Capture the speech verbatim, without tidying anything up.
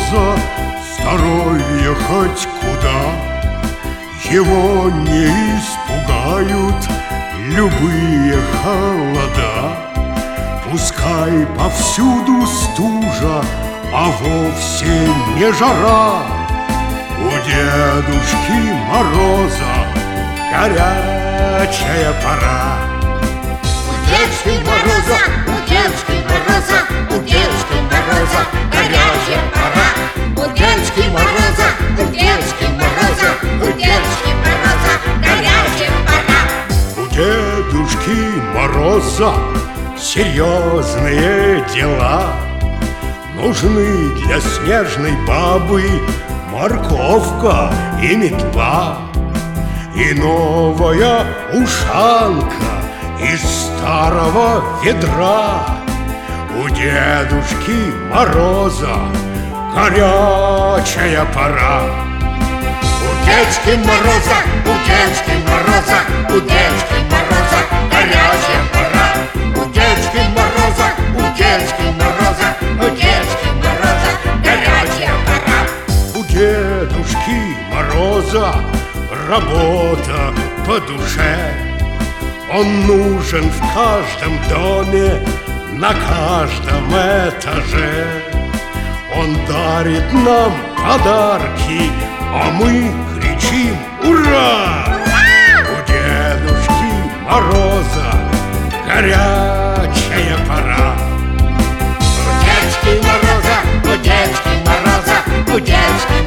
Мороза здоровье хоть куда. Его не испугают любые холода. Пускай повсюду стужа, а вовсе не жара. У Дедушки Мороза горячая пора. У Дедушки Мороза, у Дедушки Мороза, у Дедушки Мороза горячая пора. У Дедушки Мороза, у Дедушки Мороза, у Дедушки Мороза горячая пора. У Дедушки Мороза серьезные дела. Нужны для снежной бабы морковка и метла, и новая ушанка из старого ведра. У Дедушки Мороза горячая пора. У Дедушки Мороза, у Дедушки Мороза, у Дедушки Мороза горячая пора. У Дедушки Мороза, у Дедушки Мороза, у Дедушки Мороза горячая пора. У Дедушки Мороза работа по душе. Он нужен в каждом доме, на каждом этаже. Он дарит нам подарки, а мы кричим «Ура!» У Дедушки Мороза горячая пора. У Дедушки Мороза, у Дедушки Мороза, у Дедушки